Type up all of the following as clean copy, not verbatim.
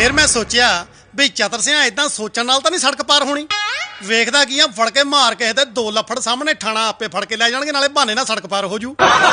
फिर मैं सोचा भी चतर सिंह इदां सोचण नाल तां नहीं सड़क पार होनी। वेखदा की फड़ के मार के ते 2 लफड़ सामने ठाणा आपे फड़ के लै जाणगे, नाले बहाने ना सड़क पार हो जू।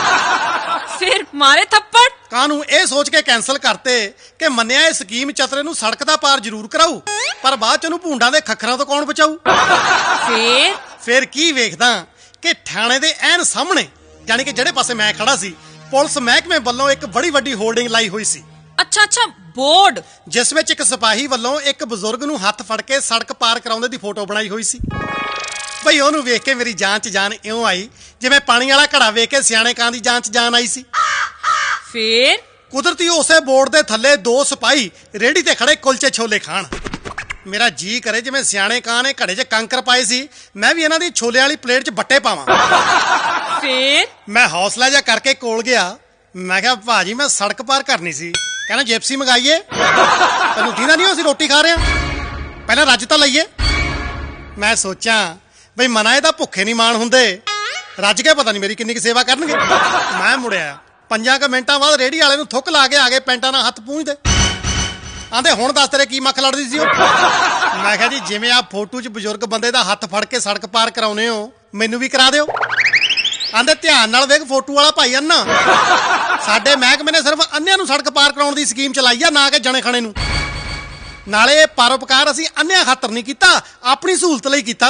फिर मारे थप्पड़ कानू ए सोच के कैंसल करते कि मन्निया ये स्कीम चतरे नू सड़क दा पार जरूर कराऊ, पर बाद च ओनू भूंडां दे खखरां तो कौन बचाऊ। फिर की वेखदा कि थाणे दे ऐन सामने यानी कि जेड़े पासे मैं खड़ा सी, पुलिस महकमे वल्लों एक बड़ी वड्डी होर्डिंग लाई हुई सी। अच्छा अच्छा, बोर्ड जिस विच एक सिपाही वल्लों एक बजुर्ग नू हथ फड़ के सड़क पार कराउंदे दी फोटो बनाई हुई सी। भई ओनू वेख के मेरी जान च जान इउं आई जिवें पानी वाला घड़ा वेख के सियाणे कां दी जान च जान आई सी। फिर कुदरती उसे बोर्ड दे थल्ले 2 सिपाही रेड़ी ते खड़े कुलचे छोले खाण। मेरा जी करे जिवें सियाणे कां ने घड़े च कंकर पाए सी, मैं भी इन्हां दी छोले वाली प्लेट च बट्टे पावां। फिर मैं हौसला जा करके कोल गया, मैं कहा भाजी मैं सड़क पार करनी सी। कहना जिप्सी मंगाइए, तेनू दीना नहीं हो रोटी खा रहे पहले रज तो लईए। मैं सोचा बई मना दा भुखे नहीं मान हुंदे, रज के पता नहीं मेरी किन्नी की सेवा करनगे। मैं मुड़िया 5 मिनटां बाद रेड़ी वाले नू थुक ला के आ गए, पेंटा नाल हथ पूंझदे आंदे हुण दस तेरे की मख लड़दी सी। मैं कहा जी जिवें आ फोटो च बजुर्ग बंदे दा हथ फड़ के सड़क पार कराउने हो, मैनू भी करा दिओ। आंदे ध्यान नाल वेख फोटो वाला भाई अन्ना, साडे महकमे ने सिर्फ अन्निਆਂ ਨੂੰ सड़क पार कराउण दी स्कीम चलाई आ, ना कि जने खणे ਨੂੰ। नाले परोपकार ਅਸੀਂ अन्निਆਂ खातर नहीं कीता, अपनी सहूलत ਲਈ कीता।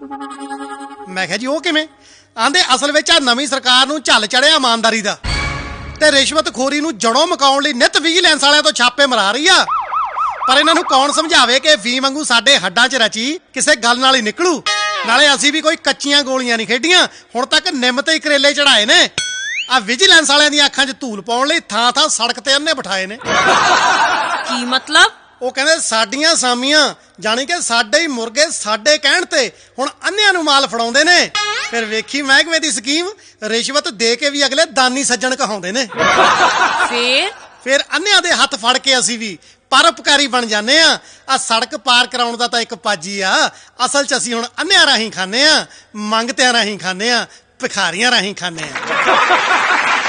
मैं कहा जी ਉਹ ਕਿਵੇਂ? आंदे असल ਵਿੱਚ ਆ ਨਵੀਂ ਸਰਕਾਰ ਨੂੰ ਝੱਲ ਚੜਿਆ ਇਮਾਨਦਾਰੀ ਦਾ ਤੇ ਰਿਸ਼ਵਤਖੋਰੀ ਨੂੰ ਜੜੋਂ ਮਕਾਉਣ ਲਈ ਨਿਤ ਵਿਜੀਲੈਂਸ ਵਾਲਿਆਂ ਤੋਂ ਛਾਪੇ ਮਰਾ ਰਹੀ ਆ। ਪਰ ਇਹਨਾਂ ਨੂੰ ਕੌਣ ਸਮਝਾਵੇ ਕਿ ਫੀਮ ਵਾਂਗੂ ਸਾਡੇ ਹੱਡਾਂ 'ਚ ਰਚੀ ਕਿਸੇ ਗੱਲ ਨਾਲ ਹੀ ਨਿਕਲੂ। ਨਾਲੇ ਅਸੀਂ ਵੀ ਕੋਈ ਕੱਚੀਆਂ ਗੋਲੀਆਂ ਨਹੀਂ ਖੇਡੀਆਂ, ਹੁਣ ਤੱਕ ਨਿੰਮ ਤੇ ਹੀ ਕਰੇਲੇ ਚੜਾਏ ਨੇ। ਆ ਵਿਜੀਲੈਂਸ ਵਾਲਿਆਂ ਦੀਆਂ ਅੱਖਾਂ 'ਚ ਧੂਲ ਪਾਉਣ ਲਈ ਥਾਂ ਥਾਂ ਸੜਕ ਤੇ ਅੰਨੇ ਬਿਠਾਏ ਨੇ। ਕੀ ਮਤਲਬ? ਉਹ ਕਹਿੰਦੇ ਸਾਡੀਆਂ ਸਾਮੀਆਂ ਜਾਣੀ ਕਿ ਸਾਡੇ ਹੀ ਮੁਰਗੇ ਸਾਡੇ ਕਹਿਣ ਤੇ ਹੁਣ ਅੰਨਿਆਂ ਨੂੰ ਮਾਲ ਫੜਾਉਂਦੇ ਨੇ। ਫਿਰ ਵੇਖੀ ਮਹਿਕਮੇ ਦੀ ਸਕੀਮ, ਰਿਸ਼ਵਤ ਦੇ ਕੇ ਵੀ ਅਗਲੇ ਦਾਨੀ ਸੱਜਣ ਕਹਾਉਂਦੇ ਨੇ। ਫਿਰ ਅੰਨਿਆਂ ਦੇ ਹੱਥ ਫੜ ਕੇ ਅਸੀਂ ਵੀ ਪਰਉਪਕਾਰੀ ਬਣ ਜਾਂਦੇ ਆ। ਆ ਸੜਕ ਪਾਰ ਕਰਾਉਣ ਦਾ ਤਾਂ ਇੱਕ ਪਾਜੀ ਆ, ਅਸਲ 'ਚ ਅਸੀਂ ਹੁਣ ਅੰਨਿਆਂ ਰਾਹੀਂ ਖਾਂਦੇ ਆ, ਮੰਗਤਿਆਂ ਰਾਹੀਂ ਖਾਂਦੇ ਆ, ਭਿਖਾਰੀਆਂ ਰਾਹੀਂ ਖਾਂਦੇ ਆ।